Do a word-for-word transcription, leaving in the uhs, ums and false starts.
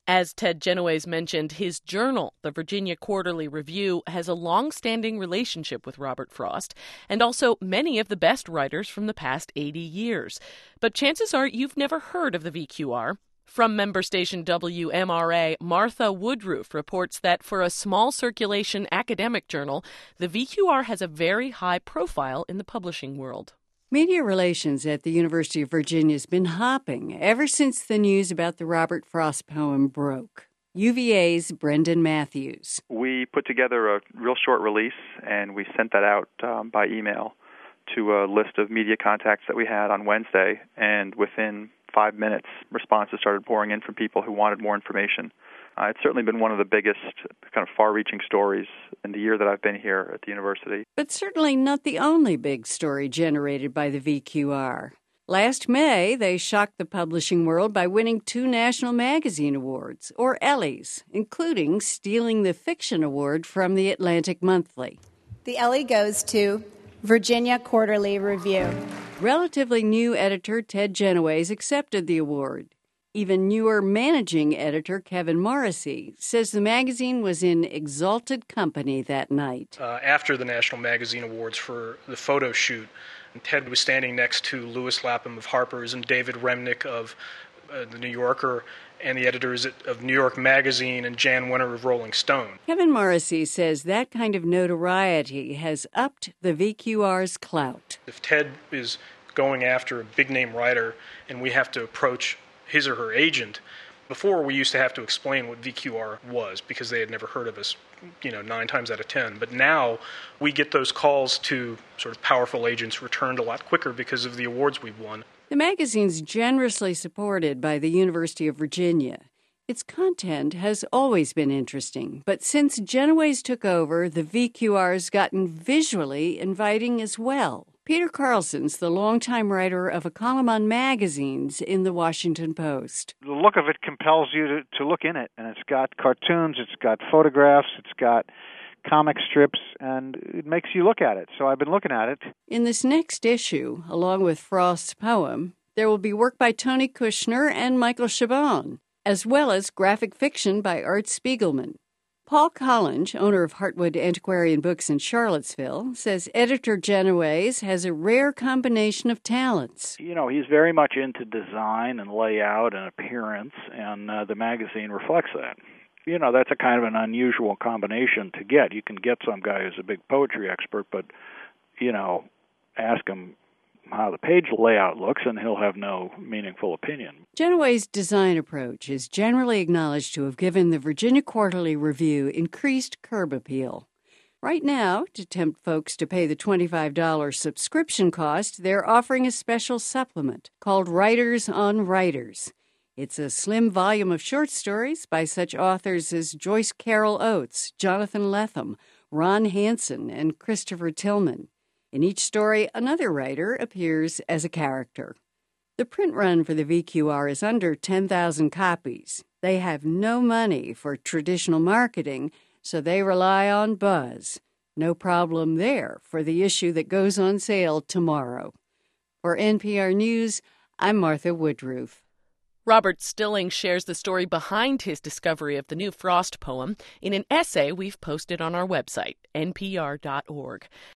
As Ted Genoways mentioned, his journal, the Virginia Quarterly Review, has a long-standing relationship with Robert Frost and also many of the best writers from the past eighty years. But chances are you've never heard of the V Q R. From member station W M R A, Martha Woodruff reports that for a small circulation academic journal, the V Q R has a very high profile in the publishing world. Media relations at the University of Virginia has been hopping ever since the news about the Robert Frost poem broke. U V A's Brendan Matthews. We put together a real short release, and we sent that out um, by email to a list of media contacts that we had on Wednesday, and within five minutes, responses started pouring in from people who wanted more information. Uh, it's certainly been one of the biggest kind of far-reaching stories in the year that I've been here at the university. But certainly not the only big story generated by the V Q R. Last May, they shocked the publishing world by winning two National Magazine Awards, or Ellys, including stealing the Fiction Award from the Atlantic Monthly. The Ellie goes to Virginia Quarterly Review. Relatively new editor Ted Genoways accepted the award. Even newer managing editor Kevin Morrissey says the magazine was in exalted company that night. Uh, after the National Magazine Awards for the photo shoot, and Ted was standing next to Lewis Lapham of Harper's and David Remnick of uh, The New Yorker and the editors of New York Magazine and Jan Wenner of Rolling Stone. Kevin Morrissey says that kind of notoriety has upped the V Q R's clout. If Ted is going after a big-name writer and we have to approach his or her agent, before we used to have to explain what V Q R was because they had never heard of us, you know, nine times out of ten. But now we get those calls to sort of powerful agents returned a lot quicker because of the awards we've won. The magazine's generously supported by the University of Virginia. Its content has always been interesting, but since Genoways took over, the V Q R's gotten visually inviting as well. Peter Carlson's the longtime writer of a column on magazines in the Washington Post. The look of it compels you to, to look in it, and it's got cartoons, it's got photographs, it's got comic strips, and it makes you look at it. So I've been looking at it. In this next issue, along with Frost's poem, there will be work by Tony Kushner and Michael Chabon, as well as graphic fiction by Art Spiegelman. Paul Collins, owner of Heartwood Antiquarian Books in Charlottesville, says editor Genoways has a rare combination of talents. You know, he's very much into design and layout and appearance, and uh, the magazine reflects that. You know, that's a kind of an unusual combination to get. You can get some guy who's a big poetry expert, but, you know, ask him how the page layout looks, and he'll have no meaningful opinion. Genoways' design approach is generally acknowledged to have given the Virginia Quarterly Review increased curb appeal. Right now, to tempt folks to pay the twenty-five dollars subscription cost, they're offering a special supplement called Writers on Writers. It's a slim volume of short stories by such authors as Joyce Carol Oates, Jonathan Lethem, Ron Hansen, and Christopher Tillman. In each story, another writer appears as a character. The print run for the V Q R is under ten thousand copies. They have no money for traditional marketing, so they rely on buzz. No problem there for the issue that goes on sale tomorrow. For N P R News, I'm Martha Woodruff. Robert Stilling shares the story behind his discovery of the new Frost poem in an essay we've posted on our website, N P R dot org.